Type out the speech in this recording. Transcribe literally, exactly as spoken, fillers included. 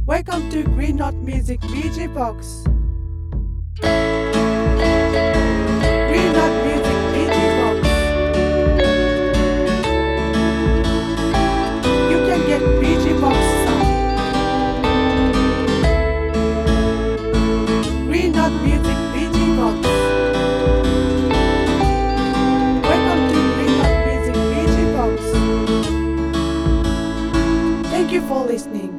Welcome to Green Knot Music B G Box. Green Knot Music B G Box. You can get B G Box sound. Green Knot Music B G Box. Welcome to Green Knot Music B G Box. Thank you for listening.